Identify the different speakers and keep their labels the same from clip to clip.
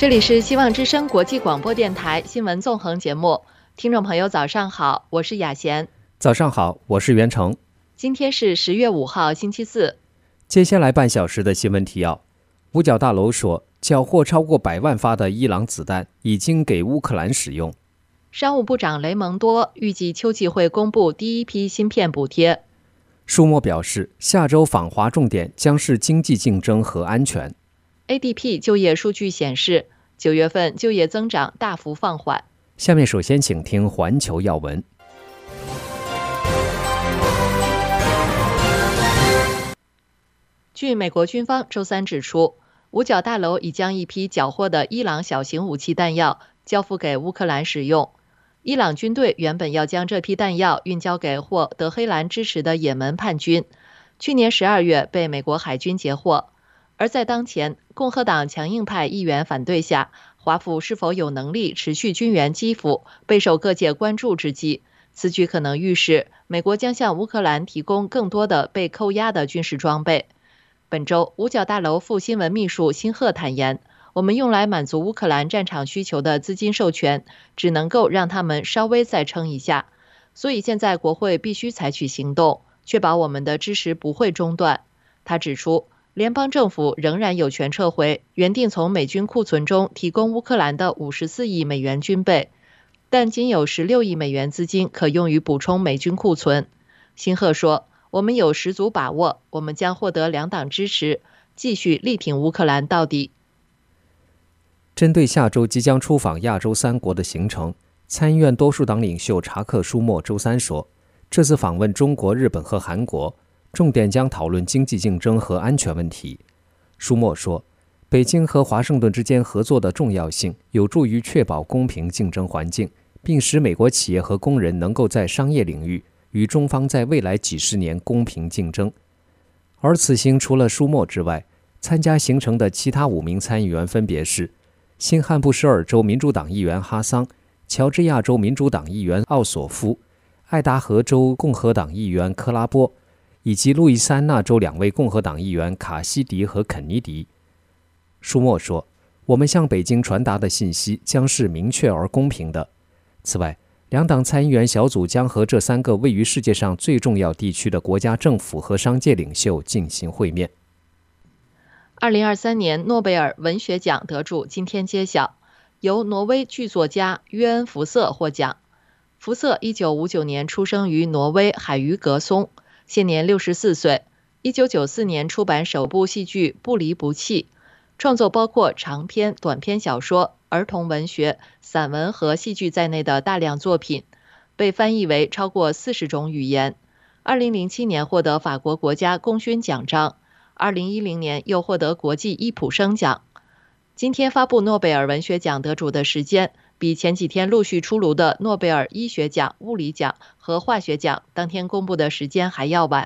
Speaker 1: 这里是希望之声国际广播电台新闻纵横节目，听众朋友早上好，我是雅贤。
Speaker 2: 早上好，我是袁成。
Speaker 1: 今天是10月5号星期四。
Speaker 2: 接下来半小时的新闻提要：五角大楼说，缴获超过100万发的伊朗子弹已经给乌克兰使用。
Speaker 1: 商务部长雷蒙多预计秋季会公布第一批芯片补贴。
Speaker 2: 舒默表示，下周访华重点将是经济竞争和安全。
Speaker 1: ADP 就业数据显示，9月份就业增长大幅放缓。
Speaker 2: 下面首先请听环球要闻。
Speaker 1: 据美国军方周三指出，五角大楼已将一批缴获的伊朗小型武器弹药交付给乌克兰使用。伊朗军队原本要将这批弹药运交给获德黑兰支持的也门叛军，去年12月被美国海军截获。而在当前共和党强硬派议员反对下，华府是否有能力持续军援基辅备受各界关注之际，此举可能预示美国将向乌克兰提供更多的被扣押的军事装备。本周，五角大楼副新闻秘书辛赫坦言，我们用来满足乌克兰战场需求的资金授权，只能够让他们稍微再撑一下，所以现在国会必须采取行动，确保我们的支持不会中断。他指出，联邦政府仍然有权撤回原定从美军库存中提供乌克兰的54亿美元军备，但仅有16亿美元资金可用于补充美军库存。辛赫说，我们有十足把握，我们将获得两党支持，继续力挺乌克兰到底。
Speaker 2: 针对下周即将出访亚洲3国的行程，参议院多数党领袖查克·舒默周三说，这次访问中国、日本和韩国，重点将讨论经济竞争和安全问题。舒默说，北京和华盛顿之间合作的重要性有助于确保公平竞争环境，并使美国企业和工人能够在商业领域与中方在未来几十年公平竞争。而此行除了舒默之外，参加行程的其他5名参议员分别是新罕布什尔州民主党议员哈桑、乔治亚州民主党议员奥索夫、爱达荷州共和党议员克拉波，以及路易斯安那州2位共和党议员卡西迪和肯尼迪。舒默说，我们向北京传达的信息将是明确而公平的。此外，两党参议员小组将和这3个位于世界上最重要地区的国家政府和商界领袖进行会面。
Speaker 1: 2023年诺贝尔文学奖得主今天揭晓，由挪威剧作家约恩·福瑟获奖。福瑟1959年出生于挪威海鱼格松，现年64岁。1994年出版首部戏剧《不离不弃》，创作包括长篇、短篇小说、儿童文学、散文和戏剧在内的大量作品，被翻译为超过40种语言。2007年获得法国国家功勋奖章，2010年又获得国际伊普生奖。今天发布诺贝尔文学奖得主的时间，比前几天陆续出炉的诺贝尔医学奖、物理奖和化学奖当天公布的时间还要晚。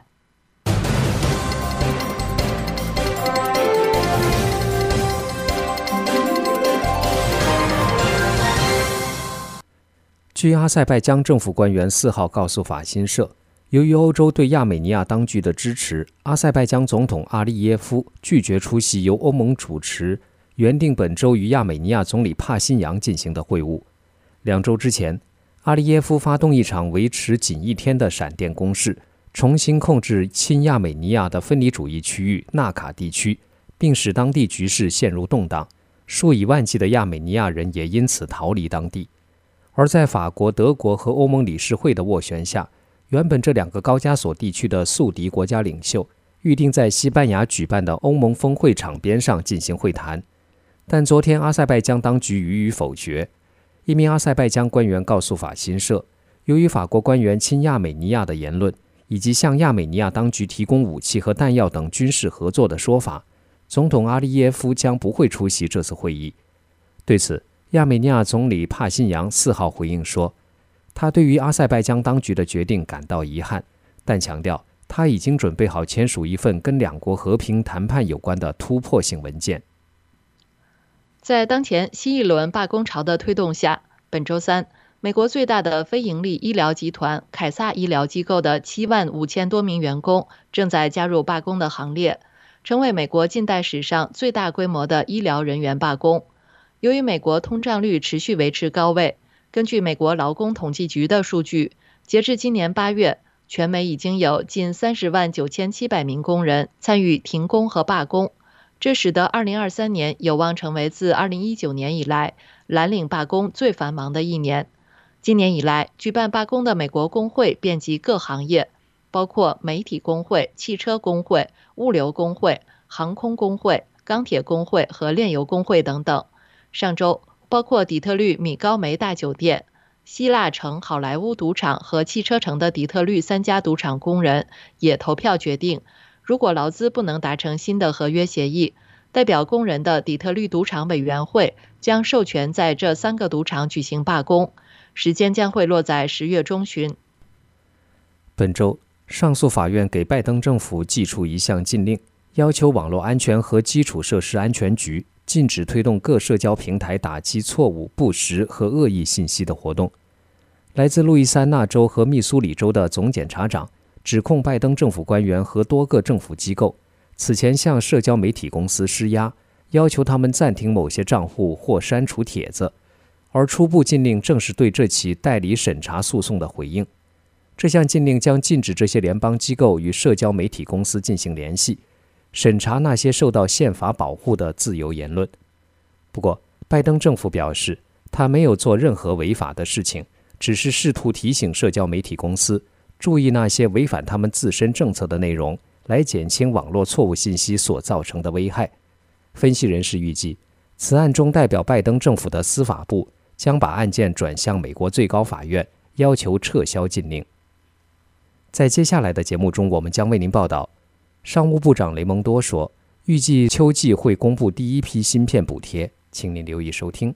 Speaker 2: 据阿塞拜疆政府官员4号告诉法新社，由于欧洲对亚美尼亚当局的支持，阿塞拜疆总统阿利耶夫拒绝出席由欧盟主持原定本周与亚美尼亚总理帕辛扬进行的会晤。2周之前，阿利耶夫发动一场维持仅1天的闪电攻势，重新控制亲亚美尼亚的分离主义区域纳卡地区，并使当地局势陷入动荡，数以万计的亚美尼亚人也因此逃离当地。而在法国、德国和欧盟理事会的斡旋下，原本这2个高加索地区的宿敌国家领袖预定在西班牙举办的欧盟峰会场边上进行会谈，但昨天阿塞拜疆当局予以否决。一名阿塞拜疆官员告诉法新社，由于法国官员亲亚美尼亚的言论以及向亚美尼亚当局提供武器和弹药等军事合作的说法，总统阿利耶夫将不会出席这次会议。对此，亚美尼亚总理帕辛扬4号回应说，他对于阿塞拜疆当局的决定感到遗憾，但强调他已经准备好签署一份跟2国和平谈判有关的突破性文件。
Speaker 1: 在当前新一轮罢工潮的推动下，本周三，美国最大的非营利医疗集团凯撒医疗机构的75000多名员工正在加入罢工的行列，成为美国近代史上最大规模的医疗人员罢工。 由于美国通胀率持续维持高位，根据美国劳工统计局的数据，截至今年8月，全美已经有近30万9700名工人参与停工和罢工，这使得2023年有望成为自2019年以来蓝领罢工最繁忙的一年。今年以来，举办罢工的美国工会遍及各行业，包括媒体工会、汽车工会、物流工会、航空工会、钢铁工会和炼油工会等等。上周，包括底特律米高梅大酒店、希腊城好莱坞赌场和汽车城的底特律3家赌场工人也投票决定，如果劳资不能达成新的合约协议，代表工人的底特律赌场委员会将授权在这3个赌场举行罢工，时间将会落在10月中旬。
Speaker 2: 本周，上诉法院给拜登政府寄出一项禁令，要求网络安全和基础设施安全局禁止推动各社交平台打击错误、不实和恶意信息的活动。来自路易斯安那州和密苏里州的总检察长指控拜登政府官员和多个政府机构此前向社交媒体公司施压，要求他们暂停某些账户或删除帖子，而初步禁令正是对这起代理审查诉讼的回应。这项禁令将禁止这些联邦机构与社交媒体公司进行联系，审查那些受到宪法保护的自由言论。不过，拜登政府表示，他没有做任何违法的事情，只是试图提醒社交媒体公司注意那些违反他们自身政策的内容，来减轻网络错误信息所造成的危害。分析人士预计，此案中代表拜登政府的司法部将把案件转向美国最高法院，要求撤销禁令。在接下来的节目中，我们将为您报道，商务部长雷蒙多说，预计秋季会公布第一批芯片补贴，请您留意收听。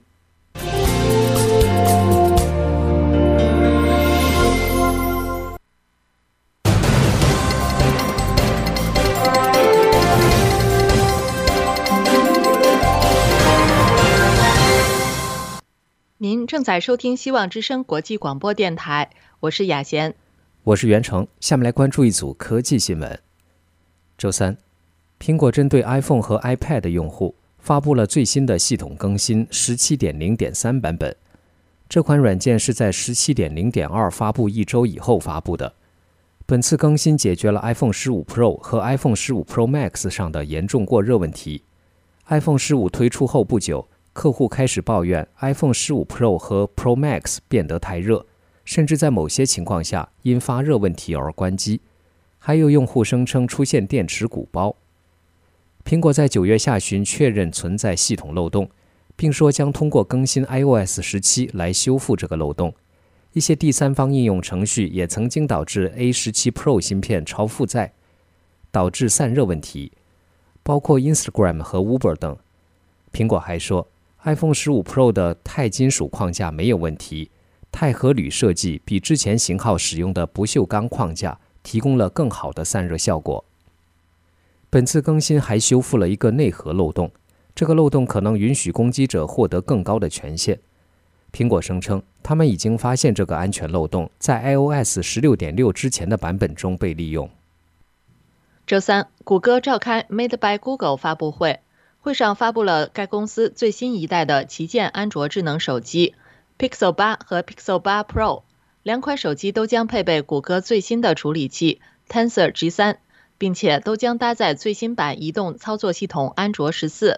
Speaker 1: 您正在收听希望之声国际广播电台，我是雅贤，
Speaker 2: 我是袁成。下面来关注一组科技新闻。周三，苹果针对 iPhone 和 iPad 用户发布了最新的系统更新 17.0.3 版本。这款软件是在 17.0.2 发布1周以后发布的。本次更新解决了 iPhone 15 Pro 和 iPhone 15 Pro Max 上的严重过热问题。iPhone 15推出后不久，客户开始抱怨 iPhone 15 Pro 和 Pro Max 变得太热，甚至在某些情况下因发热问题而关机。还有用户声称出现电池鼓包。苹果在9月下旬确认存在系统漏洞，并说将通过更新 iOS 17来修复这个漏洞。一些第三方应用程序也曾经导致 A17 Pro 芯片超负载，导致散热问题，包括 Instagram 和 Uber 等。苹果还说iPhone 15 Pro 的钛金属框架没有问题，钛合铝设计比之前型号使用的不锈钢框架提供了更好的散热效果。本次更新还修复了一个内核漏洞，这个漏洞可能允许攻击者获得更高的权限。苹果声称，他们已经发现这个安全漏洞在 iOS 16.6 之前的版本中被利用。
Speaker 1: 周三，谷歌召开 Made by Google 发布会，会上发布了该公司最新一代的旗舰安卓智能手机 Pixel 8和 Pixel 8 Pro， 两款手机都将配备谷歌最新的处理器 Tensor G3， 并且都将搭载最新版移动操作系统安卓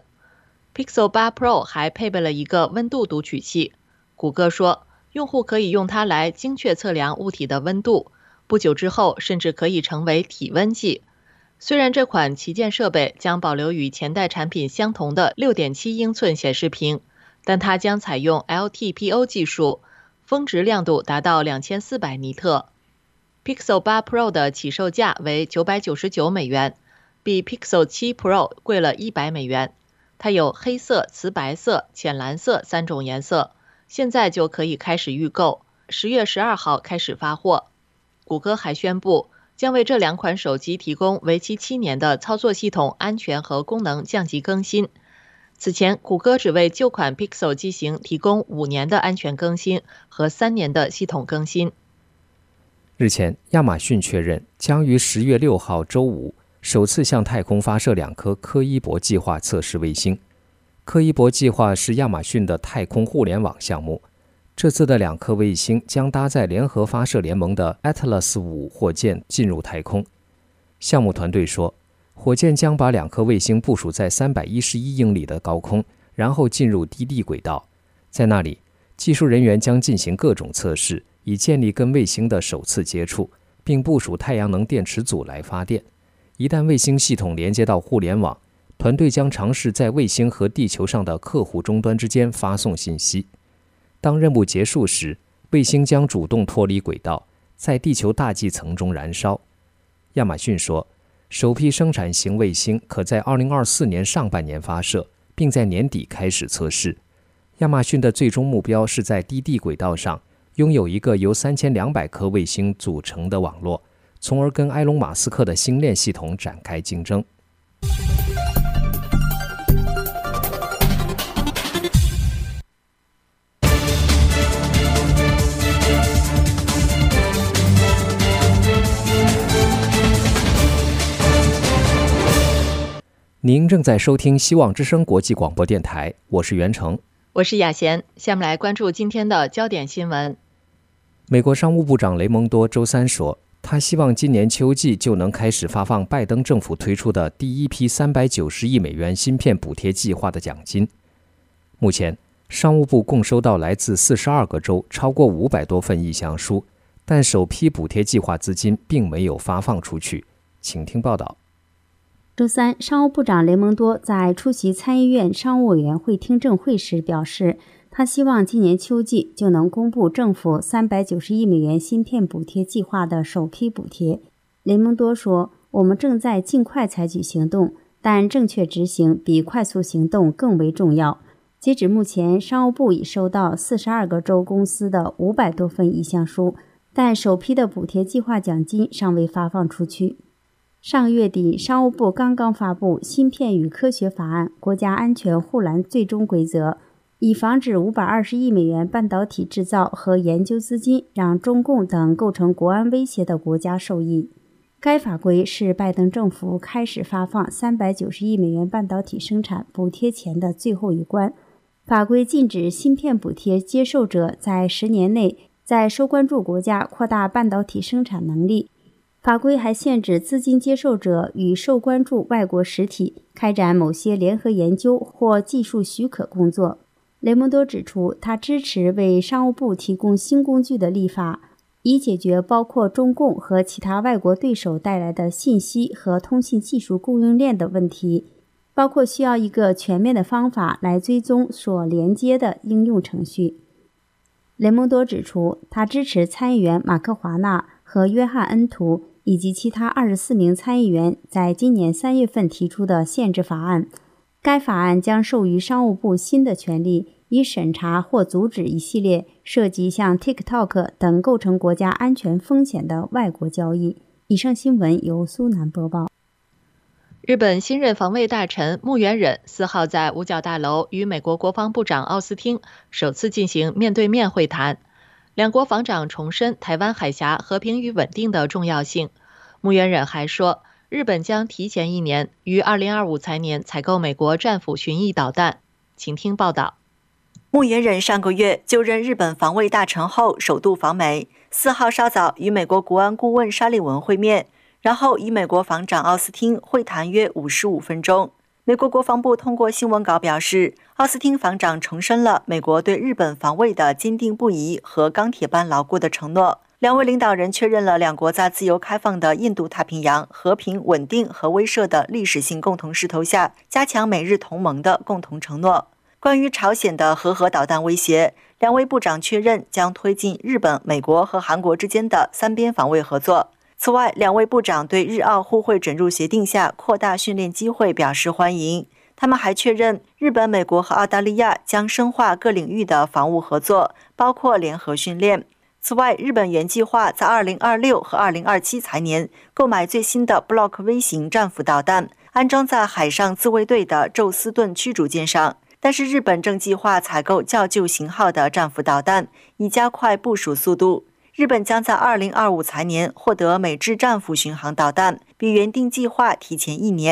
Speaker 1: 14。Pixel 8 Pro 还配备了一个温度读取器。谷歌说，用户可以用它来精确测量物体的温度，不久之后甚至可以成为体温计。虽然这款旗舰设备将保留与前代产品相同的 6.7 英寸显示屏，但它将采用 LTPO 技术，峰值亮度达到2400尼特。Pixel 8 Pro 的起售价为999美元，比 Pixel 7 Pro 贵了100美元。它有黑色、瓷白色、浅蓝色3种颜色，现在就可以开始预购，10月12号开始发货。谷歌还宣布，将为这两款手机提供为期7年的操作系统安全和功能降级更新。此前，谷歌只为旧款 Pixel 机型提供5年的安全更新和3年的系统更新。
Speaker 2: 日前，亚马逊确认将于10月6号周五首次向太空发射2颗柯伊伯计划测试卫星。 柯伊伯计划是亚马逊的太空互联网项目，这次的2颗卫星将搭载联合发射联盟的 Atlas-5 火箭进入太空。项目团队说，火箭将把2颗卫星部署在311英里的高空，然后进入低地轨道。在那里，技术人员将进行各种测试，以建立跟卫星的首次接触，并部署太阳能电池组来发电。一旦卫星系统连接到互联网，团队将尝试在卫星和地球上的客户终端之间发送信息。当任务结束时，卫星将主动脱离轨道，在地球大气层中燃烧。亚马逊说，首批生产型卫星可在2024年上半年发射，并在年底开始测试。亚马逊的最终目标是在低地轨道上拥有一个由3200颗卫星组成的网络，从而跟埃隆·马斯克的星链系统展开竞争。您正在收听希望之声国际广播电台，我是袁成，
Speaker 1: 我是雅贤。下面来关注今天的焦点新闻。
Speaker 2: 美国商务部长雷蒙多周三说，他希望今年秋季就能开始发放拜登政府推出的第一批390亿美元芯片补贴计划的奖金。目前，商务部共收到来自42个州超过500多份意向书，但首批补贴计划资金并没有发放出去。请听报道。
Speaker 3: 周三，商务部长雷蒙多在出席参议院商务委员会听证会时表示，他希望今年秋季就能公布政府390亿美元芯片补贴计划的首批补贴。雷蒙多说，我们正在尽快采取行动，但正确执行比快速行动更为重要。截止目前，商务部已收到42个州公司的500多份意向书，但首批的补贴计划奖金尚未发放出去。上个月底，商务部刚刚发布《芯片与科学法案》国家安全护栏最终规则，以防止520亿美元半导体制造和研究资金让中共等构成国安威胁的国家受益。该法规是拜登政府开始发放390亿美元半导体生产补贴前的最后一关。法规禁止芯片补贴接受者在10年内在受关注国家扩大半导体生产能力。法规还限制资金接受者与受关注外国实体开展某些联合研究或技术许可工作。雷蒙多指出，他支持为商务部提供新工具的立法，以解决包括中共和其他外国对手带来的信息和通信技术供应链的问题，包括需要一个全面的方法来追踪所连接的应用程序。雷蒙多指出，他支持参议员马克·华纳和约翰·恩图以及其他24名参议员在今年3月份提出的限制法案。该法案将授予商务部新的权利，以审查或阻止一系列涉及像 TikTok 等构成国家安全风险的外国交易。以上新闻由苏南播报。
Speaker 1: 日本新任防卫大臣木原忍4号在五角大楼与美国国防部长奥斯汀首次进行面对面会谈。两国防长重申台湾海峡和平与稳定的重要性。木原忍还说，日本将提前1年于2025财年采购美国战斧巡弋导弹。请听报道。
Speaker 4: 木原忍上个月就任日本防卫大臣后首度访美，4号稍早与美国国安顾问沙利文会面，然后与美国防长奥斯汀会谈约55分钟。美国国防部通过新闻稿表示，奥斯汀防长重申了美国对日本防卫的坚定不移和钢铁般牢固的承诺。两位领导人确认了两国在自由开放的印度太平洋和平、稳定和威慑的历史性共同势头下，加强美日同盟的共同承诺。关于朝鲜的核导弹威胁，两位部长确认将推进日本、美国和韩国之间的3边防卫合作。此外，两位部长对日澳互惠准入协定下扩大训练机会表示欢迎。他们还确认，日本、美国和澳大利亚将深化各领域的防务合作，包括联合训练。此外，日本原计划在2026和2027财年购买最新的 Block V 型战斧导弹，安装在海上自卫队的宙斯盾驱逐舰上。但是日本正计划采购较旧型号的战斧导弹，以加快部署速度。日本将在2025财年获得美制战斧巡航导弹，比原定计划提前1年。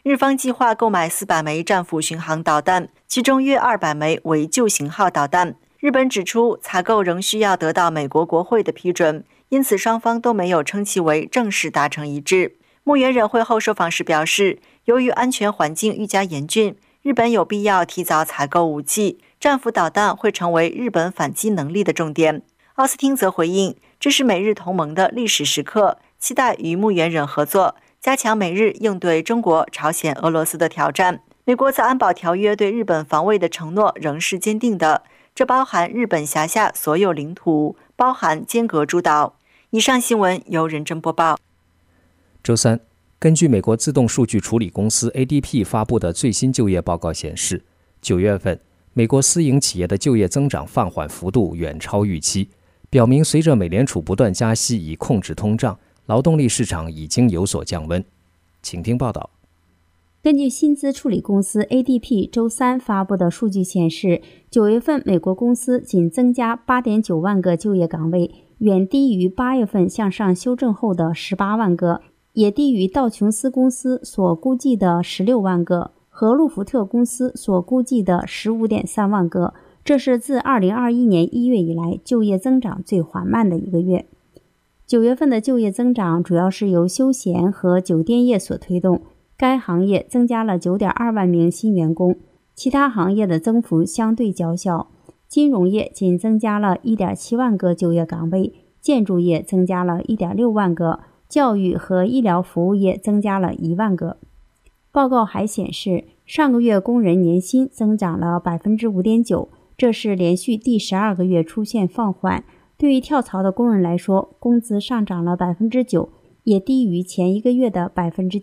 Speaker 4: 日方计划购买400枚战斧巡航导弹，其中约200枚为旧型号导弹。日本指出，采购仍需要得到美国国会的批准，因此双方都没有称其为正式达成一致。木原忍会后受访时表示，由于安全环境愈加严峻，日本有必要提早采购武器，战斧导弹会成为日本反击能力的重点。奥斯汀则回应，这是美日同盟的历史时刻，期待与木原忍合作，加强美日应对中国、朝鲜、俄罗斯的挑战。美国在安保条约对日本防卫的承诺仍是坚定的，这包含日本辖下所有领土，包含尖阁诸岛。以上新闻由任真播报。
Speaker 2: 周三，根据美国自动数据处理公司 ADP 发布的最新就业报告显示，9月份美国私营企业的就业增长放缓幅度远超预期，表明随着美联储不断加息以控制通胀，劳动力市场已经有所降温。请听报道。
Speaker 3: 根据薪资处理公司 ADP 周三发布的数据显示，9月份美国公司仅增加 8.9 万个就业岗位，远低于8月份向上修正后的18万个，也低于道琼斯公司所估计的16万个和路福特公司所估计的 15.3 万个。这是自2021年1月以来就业增长最缓慢的一个月。9月份的就业增长主要是由休闲和酒店业所推动，该行业增加了 9.2 万名新员工，其他行业的增幅相对较小。金融业仅增加了 1.7 万个就业岗位，建筑业增加了 1.6 万个，教育和医疗服务业增加了1万个。报告还显示，上个月工人年薪增长了 5.9%， 这是连续第12个月出现放缓。对于跳槽的工人来说，工资上涨了 9%， 也低于前一个月的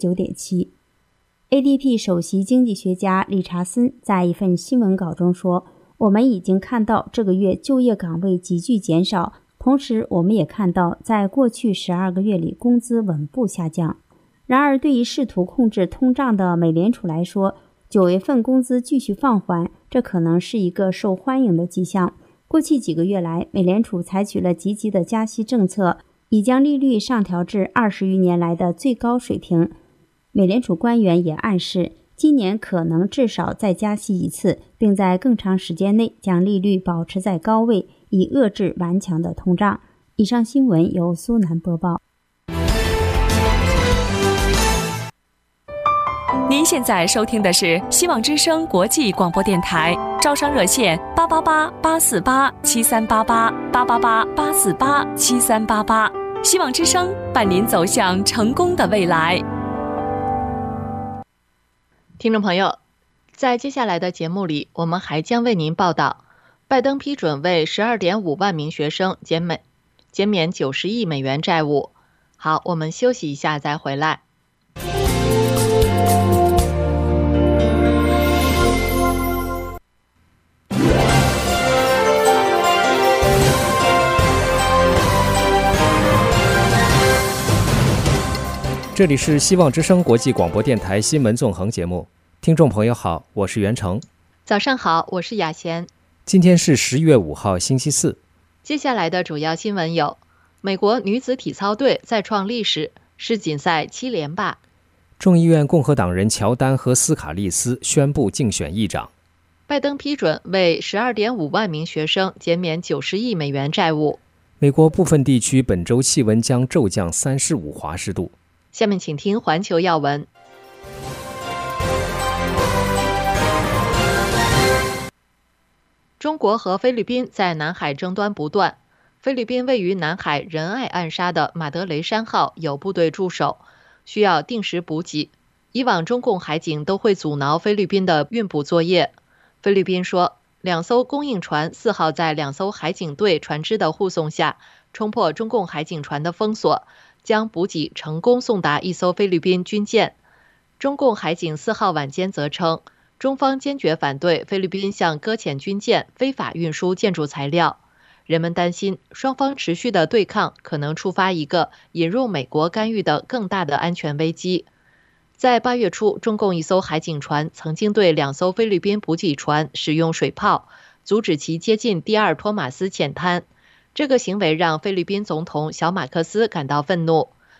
Speaker 3: 9.7%。ADP 首席经济学家理查森在一份新闻稿中说，我们已经看到这个月就业岗位急剧减少，同时我们也看到在过去12个月里工资稳步下降。然而，对于试图控制通胀的美联储来说，9月份工资继续放缓，这可能是一个受欢迎的迹象。过去几个月来，美联储采取了积极的加息政策，已将利率上调至20余年来的最高水平。美联储官员也暗示，今年可能至少再加息一次，并在更长时间内将利率保持在高位，以遏制顽强的通胀。以上新闻由苏南播报。
Speaker 5: 您现在收听的是希望之声国际广播电台，招商热线888-848-7388，888-848-7388。希望之声伴您走向成功的未来。
Speaker 1: 听众朋友，在接下来的节目里，我们还将为您报道，拜登批准为 12.5 万名学生减免90亿美元债务。好，我们休息一下再回来。
Speaker 2: 这里是希望之声国际广播电台新闻纵横节目，听众朋友好，我是袁成。
Speaker 1: 早上好，我是雅贤。
Speaker 2: 今天是10月5号星期四。
Speaker 1: 接下来的主要新闻有：美国女子体操队再创历史，世锦赛7连霸；
Speaker 2: 众议院共和党人乔丹和斯卡利斯宣布竞选议长；
Speaker 1: 拜登批准为 12.5 万名学生减免90亿美元债务；
Speaker 2: 美国部分地区本周气温将骤降35华氏度。
Speaker 1: 下面请听环球要闻。中国和菲律宾在南海争端不断。菲律宾位于南海仁爱暗沙的马德雷山号有部队驻守，需要定时补给。以往中共海警都会阻挠菲律宾的运补作业。菲律宾说，2艘供应船4号在2艘海警队船只的护送下，冲破中共海警船的封锁，将补给成功送达1艘菲律宾军舰。中共海警4号晚间则称，中方坚决反对菲律宾向搁浅军舰非法运输建筑材料。人们担心双方持续的对抗可能触发一个引入美国干预的更大的安全危机。在8月初，中共1艘海警船曾经对2艘菲律宾补给船使用水炮，阻止其接近第二托马斯浅滩。这个行为让菲律宾总统小马克斯感到愤怒。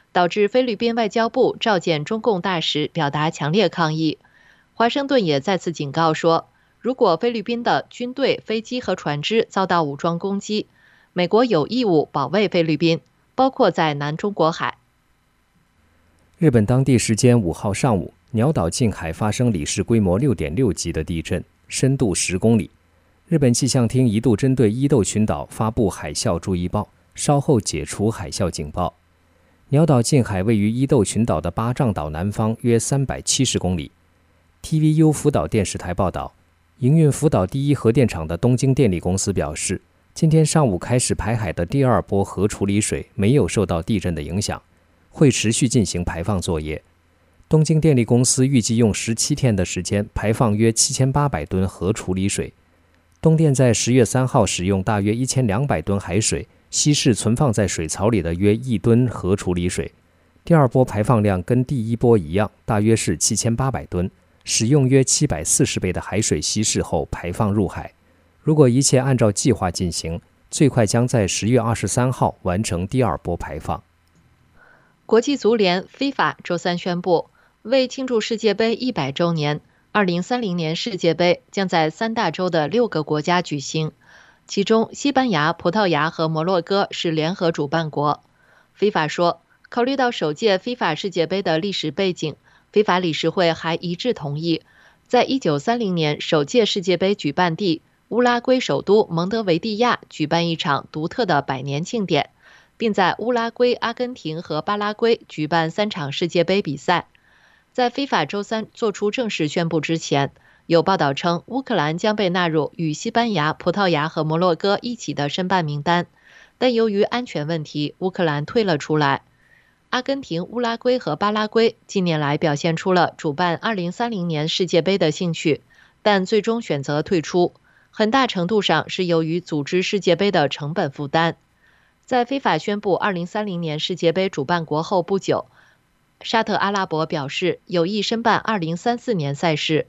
Speaker 1: 导致菲律宾外交部召见中共大使，表达强烈抗议。华盛顿也再次警告说，如果菲律宾的军队、飞机和船只遭到武装攻击，美国有义务保卫菲律宾，包括在南中国海。
Speaker 2: 日本当地时间5号上午，鸟岛近海发生里氏规模 6.6 级的地震，深度10公里。日本气象厅一度针对伊豆群岛发布海啸注意报，稍后解除海啸警报。鸟岛近海位于伊豆群岛的八丈岛南方约370公里。TVU 福岛电视台报道，营运福岛第一核电厂的东京电力公司表示，今天上午开始排海的第二波核处理水没有受到地震的影响，会持续进行排放作业。东京电力公司预计用17天的时间排放约7800吨核处理水。东电在10月3号使用大约1200吨海水稀释存放在水槽里的约1吨核处理水，第二波排放量跟第一波一样，大约是7800吨，使用约740倍的海水稀释后排放入海。如果一切按照计划进行，最快将在10月23号完成第二波排放。
Speaker 1: 国际足联 FIFA 周三宣布，为庆祝世界杯100周年，2030年世界杯将在三大洲的6个国家举行，其中西班牙、葡萄牙和摩洛哥是联合主办国。FIFA 说，考虑到首届 FIFA 世界杯的历史背景，FIFA 理事会还一致同意，在1930年首届世界杯举办地乌拉圭首都蒙德维蒂亚举办一场独特的100年庆典，并在乌拉圭、阿根廷和巴拉圭举办3场世界杯比赛。在 FIFA 周三做出正式宣布之前，有报道称乌克兰将被纳入与西班牙、葡萄牙和摩洛哥一起的申办名单，但由于安全问题，乌克兰退了出来。阿根廷、乌拉圭和巴拉圭近年来表现出了主办2030年世界杯的兴趣，但最终选择退出，很大程度上是由于组织世界杯的成本负担。在FIFA宣布2030年世界杯主办国后不久，沙特阿拉伯表示有意申办2034年赛事。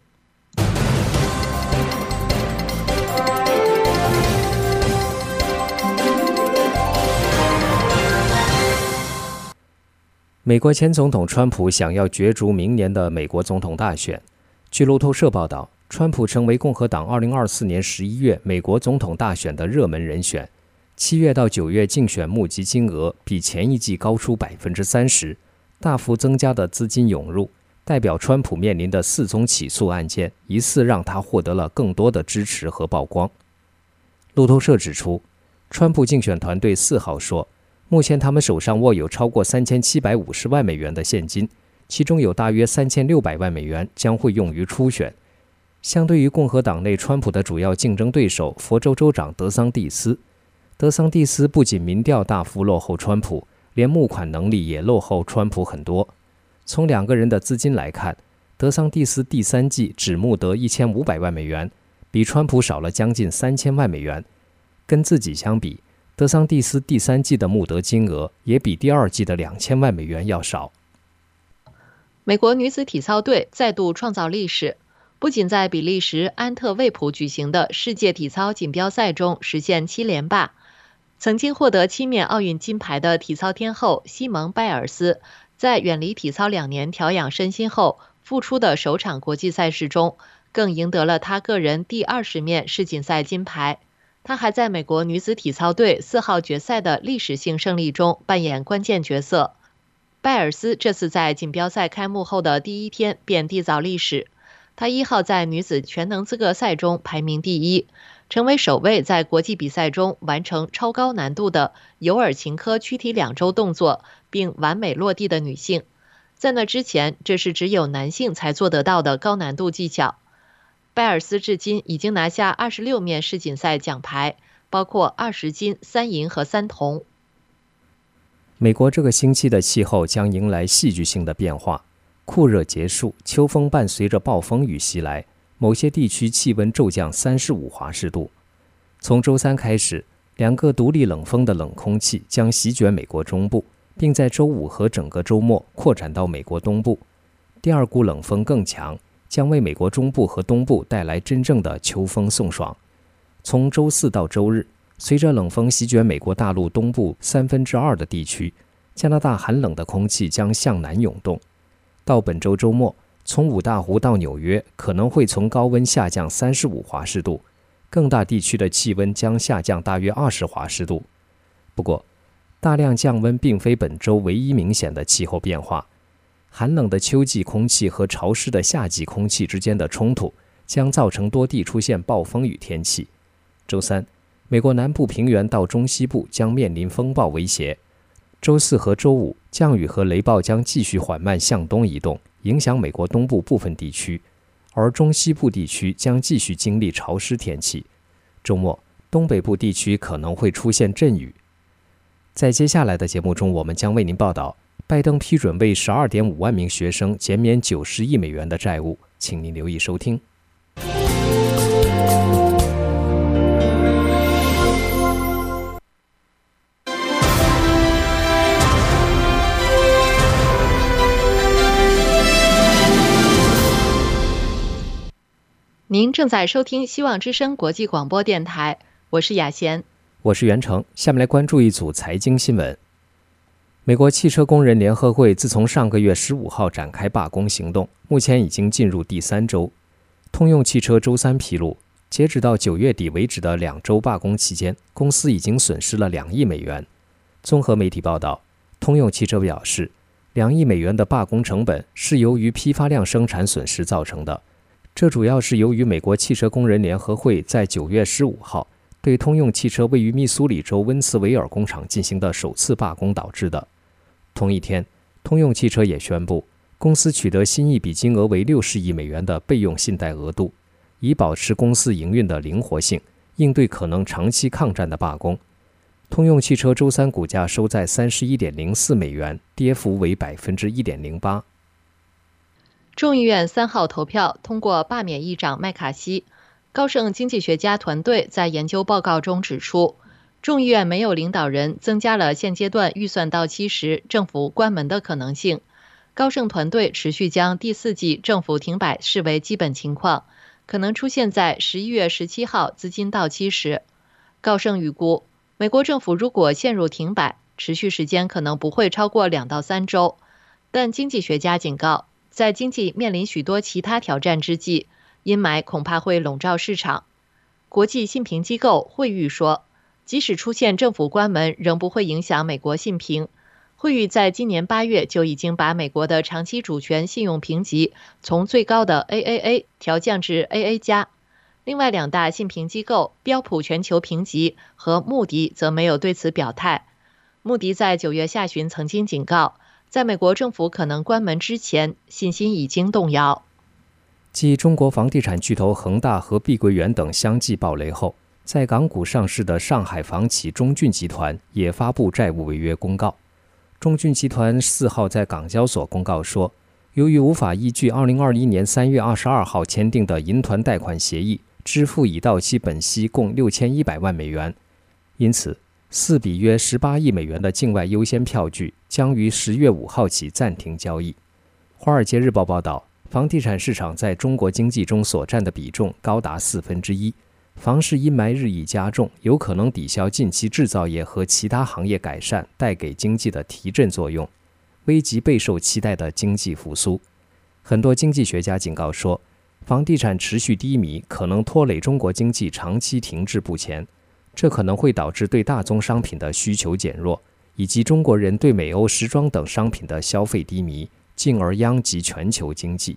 Speaker 2: 美国前总统川普想要角逐明年的美国总统大选。据路透社报道，川普成为共和党2024年11月美国总统大选的热门人选。7月到9月竞选募集金额比前一季高出 30%， 大幅增加的资金涌入，代表川普面临的4宗起诉案件疑似让他获得了更多的支持和曝光。路透社指出，川普竞选团队4号说，目前他们手上握有超过3750万美元的现金，其中有大约3600万美元将会用于初选。相对于共和党内川普的主要竞争对手佛州州长德桑蒂斯，不仅民调大幅落后川普，连募款能力也落后川普很多。从2个人的资金来看，德桑蒂斯第3季只募得1500万美元，比川普少了将近3000万美元。跟自己相比，德桑蒂斯第3季的募得金额也比第2季的2000万美元要少。
Speaker 1: 美国女子体操队再度创造历史，不仅在比利时安特卫普举行的世界体操锦标赛中实现7连霸，曾经获得7面奥运金牌的体操天后西蒙·拜尔斯，在远离体操2年调养身心后复出的首场国际赛事中，更赢得了她个人第20面世锦赛金牌。她还在美国女子体操队4号决赛的历史性胜利中扮演关键角色。拜尔斯这次在锦标赛开幕后的第1天便缔造历史，她1号在女子全能资格赛中排名第1，成为首位在国际比赛中完成超高难度的尤尔琴科躯体2周动作并完美落地的女性。在那之前，这是只有男性才做得到的高难度技巧。拜尔斯至今已经拿下26面世锦赛奖牌，包括20金、3银和3铜。
Speaker 2: 美国这个星期的气候将迎来戏剧性的变化，酷热结束，秋风伴随着暴风雨袭来，某些地区气温骤降35华氏度。从周三开始，2个独立冷锋的冷空气将席卷美国中部，并在周五和整个周末扩展到美国东部。第2股冷锋更强，将为美国中部和东部带来真正的秋风送爽。从周4到周日，随着冷锋席卷美国大陆东部2/3的地区， 加拿大寒冷的空气将向南涌动。到本周周末，从五大湖到纽约可能会从高温下降35华氏度，更大地区的气温将下降大约20华氏度。不过，大量降温并非本周唯一明显的气候变化。寒冷的秋季空气和潮湿的夏季空气之间的冲突将造成多地出现暴风雨天气。周三，美国南部平原到中西部将面临风暴威胁。周四和周五，降雨和雷暴将继续缓慢向东移动，影响美国东部部分地区，而中西部地区将继续经历潮湿天气。周末，东北部地区可能会出现阵雨。在接下来的节目中，我们将为您报道拜登批准为 12.5 万名学生减免90亿美元的债务，请您留意收听。
Speaker 1: 您正在收听希望之声国际广播电台，我是雅贤，
Speaker 2: 我是袁成。下面来关注一组财经新闻。美国汽车工人联合会自从上个月15号展开罢工行动，目前已经进入第3周。通用汽车周三披露，截止到9月底为止的2周罢工期间，公司已经损失了2亿美元。综合媒体报道，通用汽车表示，2亿美元的罢工成本是由于批发量生产损失造成的。这主要是由于美国汽车工人联合会在9月15号对通用汽车位于密苏里州温茨维尔工厂进行的首次罢工导致的。同一天，通用汽车也宣布，公司取得新一笔金额为60亿美元的备用信贷额度，以保持公司营运的灵活性，应对可能长期抗战的罢工。通用汽车周三股价收在 31.04 美元，跌幅为 1.08%。
Speaker 1: 众议院3号投票通过罢免议长麦卡锡。高盛经济学家团队在研究报告中指出，众议院没有领导人增加了现阶段预算到期时政府关门的可能性。高盛团队持续将第4季政府停摆视为基本情况，可能出现在11月17号资金到期时。高盛预估，美国政府如果陷入停摆，持续时间可能不会超过2到3周。但经济学家警告，在经济面临许多其他挑战之际，阴霾恐怕会笼罩市场。国际信评机构惠誉说，即使出现政府关门，仍不会影响美国信评。惠誉在今年8月就已经把美国的长期主权信用评级从最高的 AAA 调降至 AA+。另外2大信评机构标普全球评级和穆迪则没有对此表态。穆迪在9月下旬曾经警告，在美国政府可能关门之前，信心已经动摇。
Speaker 2: 继中国房地产巨头恒大和碧桂园等相继暴雷后，在港股上市的上海房企中骏集团也发布债务违约公告。中骏集团4号在港交所公告说，由于无法依据2021年3月22号签订的银团贷款协议支付已到期本息共6100万美元，因此4笔约18亿美元的境外优先票据将于10月5号起暂停交易。华尔街日报报道，房地产市场在中国经济中所占的比重高达1/4，房市阴霾日益加重，有可能抵消近期制造业和其他行业改善带给经济的提振作用，危及备受期待的经济复苏。很多经济学家警告说，房地产持续低迷可能拖累中国经济长期停滞不前，这可能会导致对大宗商品的需求减弱，以及中国人对美欧时装等商品的消费低迷，进而殃及全球经济。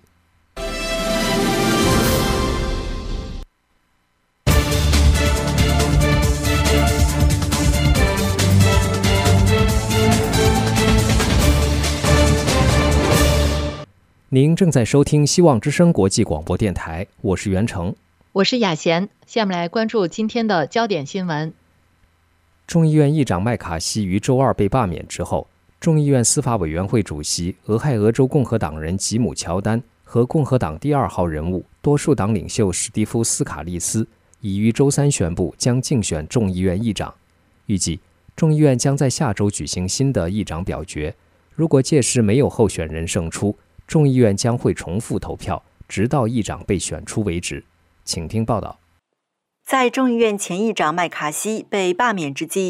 Speaker 2: 您正在收听希望之声国际广播电台，我是袁成，
Speaker 1: 我是雅贤。下面来关注今天的焦点新闻。
Speaker 2: 众议院议长麦卡锡于周二被罢免之后，众议院司法委员会主席俄亥俄州共和党人吉姆·乔丹和共和党第2号人物多数党领袖史蒂夫·斯卡利斯已于周三宣布将竞选众议院议长。预计众议院将在下周举行新的议长表决，如果届时没有候选人胜出，众议院将会重复投票，直到议长被选出为止。请听报道。
Speaker 4: 在众议院前议长麦卡锡被罢免之际，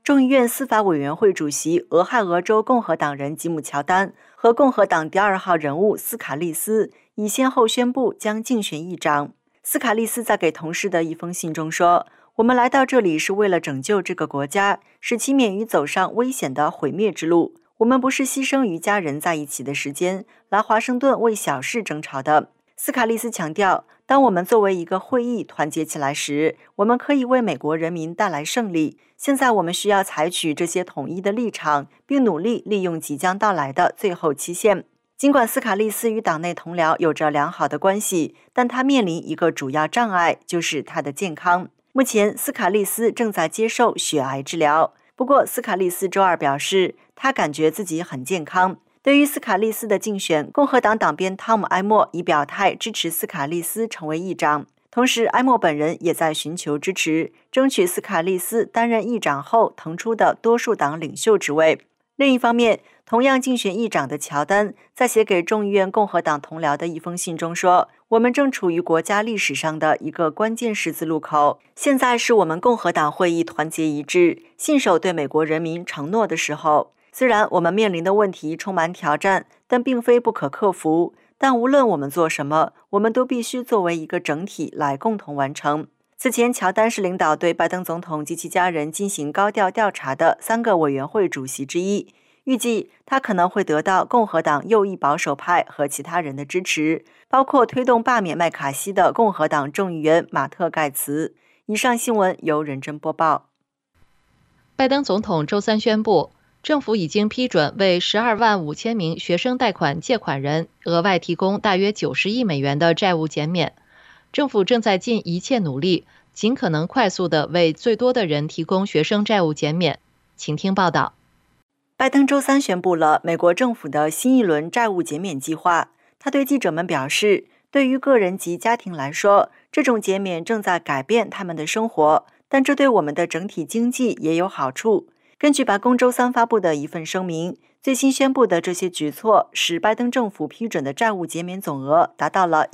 Speaker 4: 众议院司法委员会主席俄亥俄州共和党人吉姆·乔丹和共和党第2号人物斯卡利斯已先后宣布将竞选议长。斯卡利斯在给同事的一封信中说：“我们来到这里是为了拯救这个国家，使其免于走上危险的毁灭之路。我们不是牺牲与家人在一起的时间来华盛顿为小事争吵的。”斯卡利斯强调，当我们作为一个会议团结起来时，我们可以为美国人民带来胜利。现在我们需要采取这些统一的立场，并努力利用即将到来的最后期限。尽管斯卡利斯与党内同僚有着良好的关系，但他面临一个主要障碍，就是他的健康。目前，斯卡利斯正在接受血癌治疗。不过，斯卡利斯周二表示，他感觉自己很健康。对于斯卡利斯的竞选，共和党党鞭汤姆·埃默已表态支持斯卡利斯成为议长。同时，埃默本人也在寻求支持，争取斯卡利斯担任议长后腾出的多数党领袖职位。另一方面，同样竞选议长的乔丹在写给众议院共和党同僚的一封信中说：“我们正处于国家历史上的一个关键十字路口，现在是我们共和党会议团结一致、信守对美国人民承诺的时候。虽然我们面临的问题充满挑战，但并非不可克服。但无论我们做什么，我们都必须作为一个整体来共同完成。”此前，乔丹是领导对拜登总统及其家人进行高调调查的3个委员会主席之一。预计他可能会得到共和党右翼保守派和其他人的支持，包括推动罢免麦卡锡的共和党众议员马特·盖茨。以上新闻由任真播报。
Speaker 1: 拜登总统周三宣布，政府已经批准为12万5千名学生贷款借款人额外提供大约90亿美元的债务减免。政府正在尽一切努力，尽可能快速地为最多的人提供学生债务减免。请听报道。
Speaker 4: 拜登周三宣布了美国政府的新一轮债务减免计划。他对记者们表示，对于个人及家庭来说，这种减免正在改变他们的生活，但这对我们的整体经济也有好处。根据白宫周三发布的一份声明，最新宣布的这些举措使拜登政府批准的债务减免总额达到了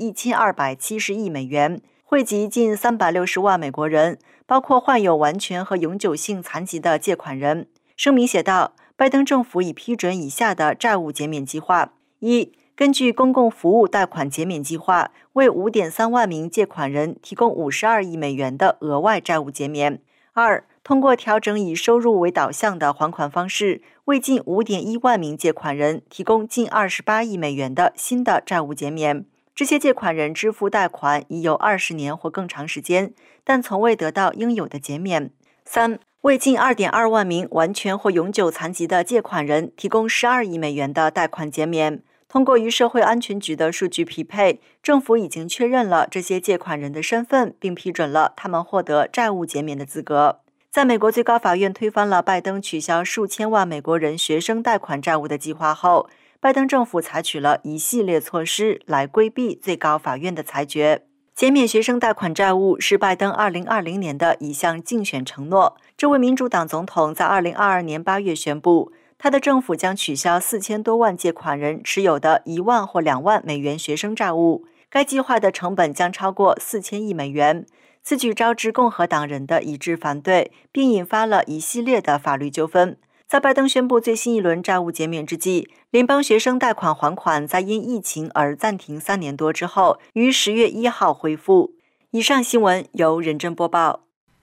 Speaker 4: 1270亿美元，惠及近360万美国人，包括患有完全和永久性残疾的借款人。声明写道，拜登政府已批准以下的债务减免计划：一、根据公共服务贷款减免计划，为5.3万名借款人提供52亿美元的额外债务减免；二、通过调整以收入为导向的还款方式，为近5.1万名借款人提供近28亿美元的新的债务减免。这些借款人支付贷款已有20年或更长时间，但从未得到应有的减免。三、为近2.2万名完全或永久残疾的借款人提供12亿美元的贷款减免。通过与社会安全局的数据匹配，政府已经确认了这些借款人的身份，并批准了他们获得债务减免的资格。在美国最高法院推翻了拜登取消数千万美国人学生贷款债务的计划后，拜登政府采取了一系列措施来规避最高法院的裁决。减免学生贷款债务是拜登2020年的一项竞选承诺。这位民主党总统在2022年8月宣布，他的政府将取消4000多万借款人持有的1万或2万美元学生债务。该计划的成本将超过4000亿美元。此举招致共和党人的一致反对，并引发了一系列的法律纠纷。在拜登宣布最新一轮债务减免之际，联邦学生贷款还款在因疫情而暂停3年多之后，于10月1号恢复。以上新闻由任真播报。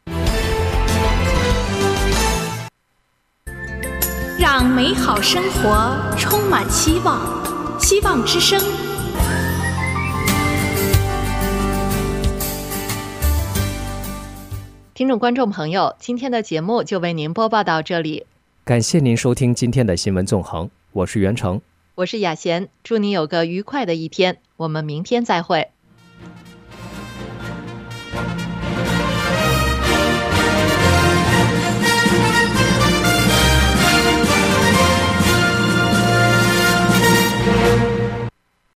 Speaker 5: 让美好生活充满希望，希望之声。
Speaker 1: 听众观众朋友，今天的节目就为您播报到这里。
Speaker 2: 感谢您收听今天的新闻纵横，我是袁成，
Speaker 1: 我是雅贤，祝您有个愉快的一天，我们明天再会。